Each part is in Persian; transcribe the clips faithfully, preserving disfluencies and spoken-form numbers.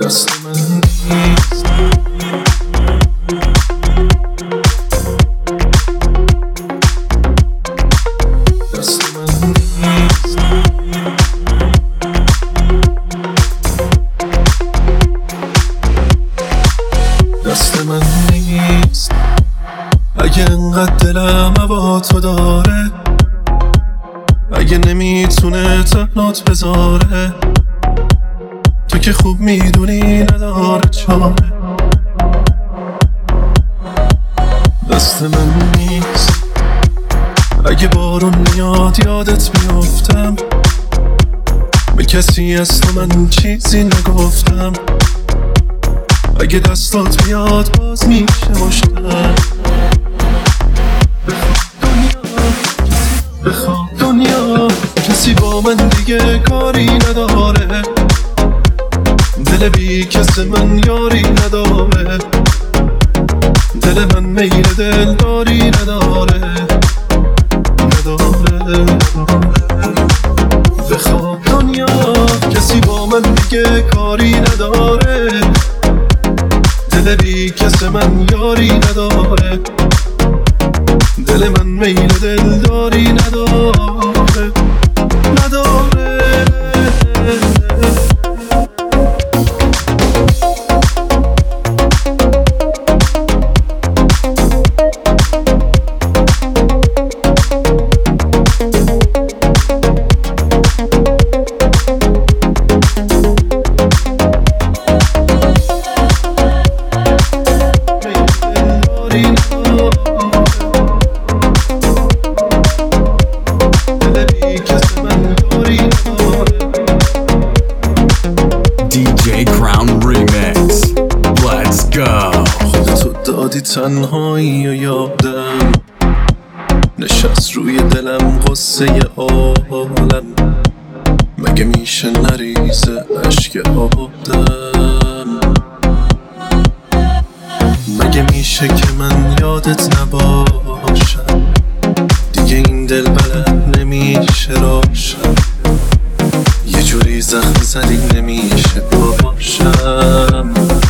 دست من نیست. دست من نیست. دست من نیست. اگه انقدر دلم هوا تو داره، اگه نمیتونه تنات بذاره، تو که خوب میدونی نداره چاره. دست من نیست. اگه بارون میاد یادت میافتم، به کسی از تو من چیزی نگفتم. اگه دستات میاد باز میشه مشتم. بخواب دنیا کسی با من دیگه کاری نداره، دل بی کس من یاری نداره، دل من میل دل داری نداره نداره. بخواب دنیا کسی با من دیگه کاری نداره، دل بی کس من یاری نداره، دل من میل دل داری نداره نداره. تنهایی و یادم نشست روی دلم غصه عالم، مگه میشه نریزه اشک آدم؟ مگه میشه که من یادت نباشم، دیگه این دل بلد نمیشه راشم، یه جوری زخم زدی نمیشه باشم.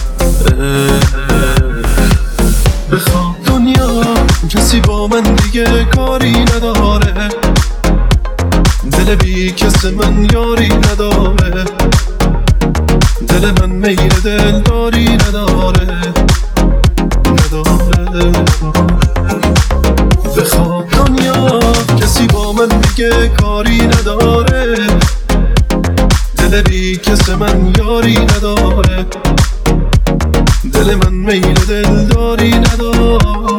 بخواب دنیا کسی با من دیگه کاری نداره، دل بی کس من یاری نداره، دل من میل دل داری نداره نداره. بخواب دنیا کسی با من دیگه کاری نداره، دل بی کس من یاری نداره، دل من میل دل داری نداره.